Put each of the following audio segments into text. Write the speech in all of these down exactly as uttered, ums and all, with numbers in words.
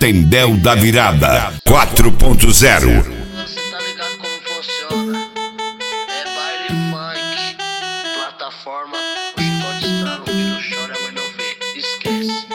Tendel da Virada quatro ponto zero. Você tá ligado como funciona? É baile funk, plataforma, o chicote estrala, o filho chora, mas não vê, esquece.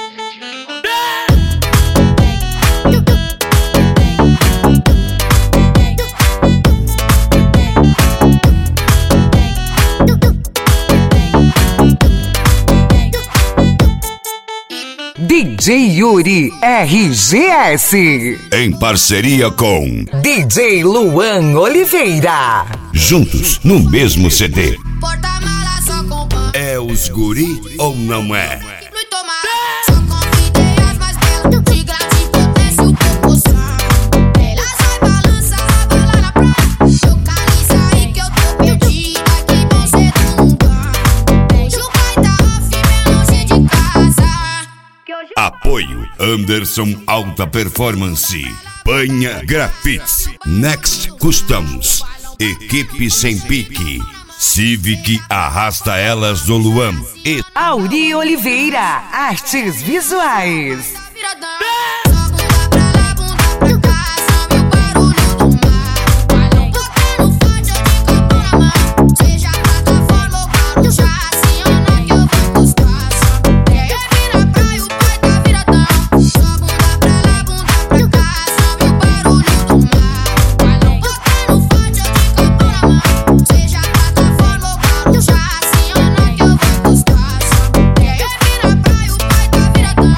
D J Yuri R G S, Em parceria com D J Luan Oliveira. Juntos no mesmo C D. Porta-mala só com pão. É os guri ou não é? No tomar, só convidei as mais belas. De grande potência o proporção. Elas vai balançar, raba lá na praia. Localiza aí que eu tô perdida. Que bom ser do mundão. Hoje o pai tá off, bem longe de casa. Que hoje Apoio Anderson Alta Performance, Panha Grafits, Next Customs, Equipe Sem Pique, Civic Arrasta Elas do Luan e Auri Oliveira, artes visuais. viradão. Só bunda pra lá, bunda pra cá. Salve o barulho do mar. Balão tocando forte, eu de copo na mão. Seja plataforma ou barulho, já aciona que eu vou gostar. Quer vir na praia, o pai tá viradão. Só bunda pra lá, bunda pra cá. Salve o barulho do mar. Balão tocando forte, eu de copo na mão. Seja plataforma ou barulho, já aciona que eu vou gostar. Quer vir na praia, o pai tá viradão.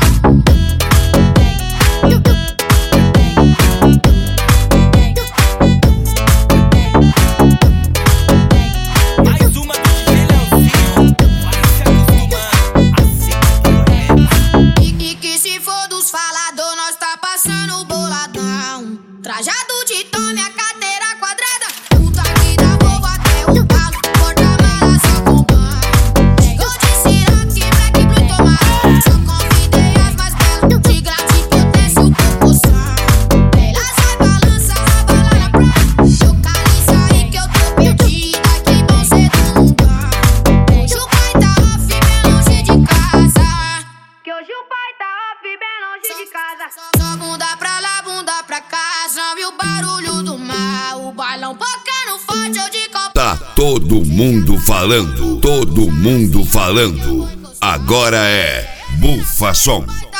Mais uma do D J Leozinho, vai se acostumar a ser E, e que se for dos falador, nós tá passando boladão. Trajado de tome, a carteira quadrada. Puta que dá voo até o galo. Porta-mala só com banho. Chegou de Ciroc, black, blue e tomar. Só convidei as mais belas. De grande potência o proporção. Elas vai balançar, raba lá na praia. Localiza aí que eu tô perdida. Que bom ser do mundão. Hoje o pai tá off, bem longe de casa. Que hoje o pai tá off, bem longe de casa. Só bunda pra lá, bunda pra cá. Salve o barulho do mar. O balão tocando forte, eu de copo. tá todo mundo falando, todo mundo falando. Agora é Bufa Som.